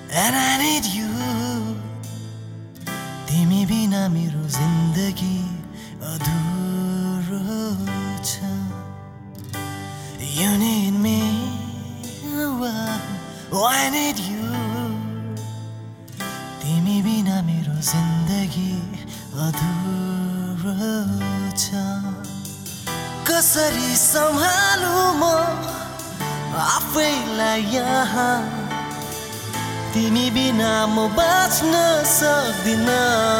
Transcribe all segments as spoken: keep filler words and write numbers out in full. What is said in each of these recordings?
And I need you. तिमी बिना मेरो जिन्दगी अधुरो छ. You need me. Oh, I need you. तिमी बिना मेरो जिन्दगी अधुरो छ. कसरी सम्हालु म आफैलाई यहाँ. तिमी बिना म बाँच्न सक्दिन.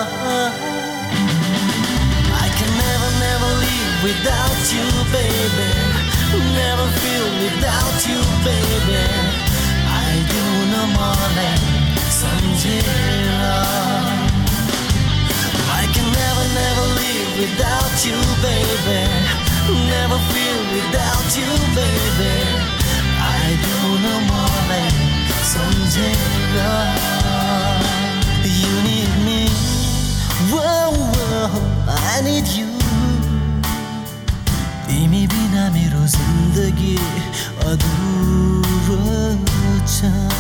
I can never, never live without you, baby. Never feel without you, baby. आइदेऊ न मलाई सम्झेर. I can never, never live without you, baby. Never feel without you, baby. आइदेऊ न मलाई सम्झेर. You need me. Whoa, whoa, I need you. तिमी बिना मेरो जिन्दगी अधुरो छ.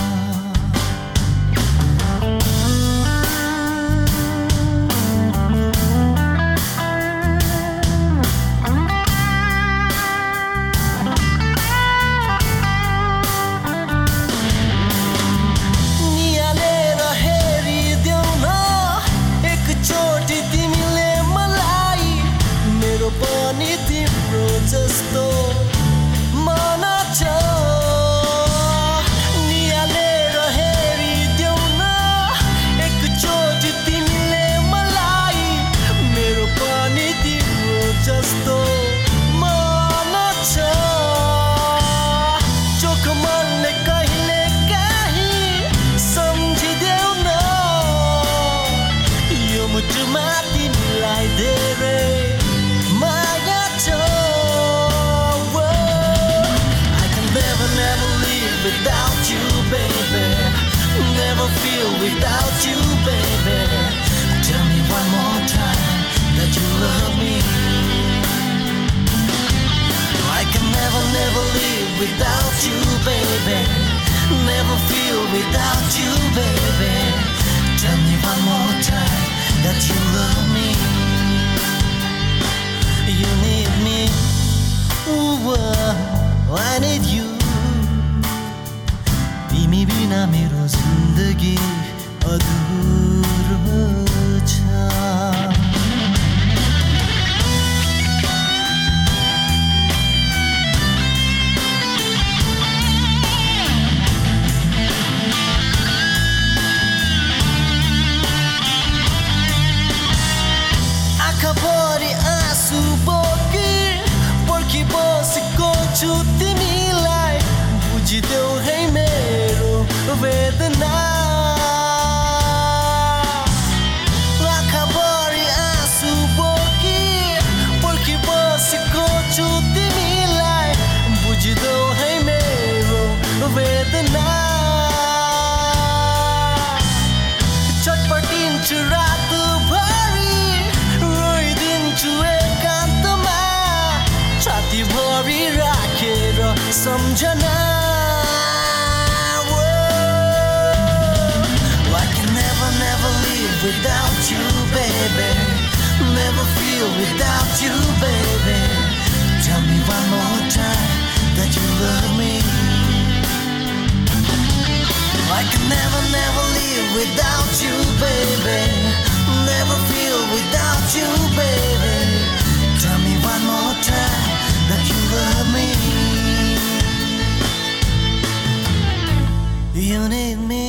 नियालेर हेरिदेऊ न एकचोटि तिमीले मलाई. मेरो पनि तिम्रो जस्तो मन छ. नियालेर हेरिदेऊ न एकचोटि तिमीले मलाई. मेरो पनि तिम्रो जस्तो मन छ. चोख मनले कहिले काहीँ सम्झिदेऊ न. यो मुटुमा तिमीलाई धेरै माया छ. Without you, baby. Never feel without you, baby. Tell me one more time that you love me. I can never, never live without you, baby. Never feel without you, baby. Tell me one more time that you love me. You need me. Ooh, I need you. तिमी बिना मेरो जिन्दगी अधुरो छ. आँखाभरि आँसु बोकी पर्खी बसेको छु तिमीलाई. बुझिदेऊ है मेरो वेदना. आँखाभरि आँसु बोकी पर्खी बसेको छु तिमीलाई. बुझिदेऊ है मेरो वेदना. छटपटिन्छु रातभरि रोइदिन्छु एकान्तमा. छातीभरि राखेर सम्झना. Without you, baby. Never feel without you, baby. Tell me one more time that you love me. I can never, never live without you, baby. Never feel without you, baby. Tell me one more time that you love me. You need me.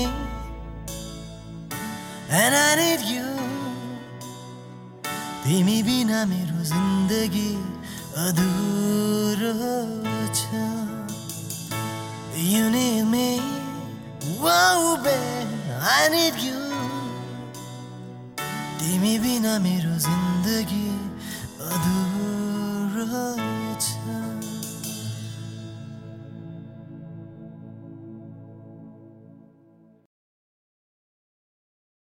And I need you. तिमी बिना मेरो जिन्दगी अधुरो छ. You need me. Wow, babe, I need you. तिमी बिना मेरो जिन्दगी अधुरो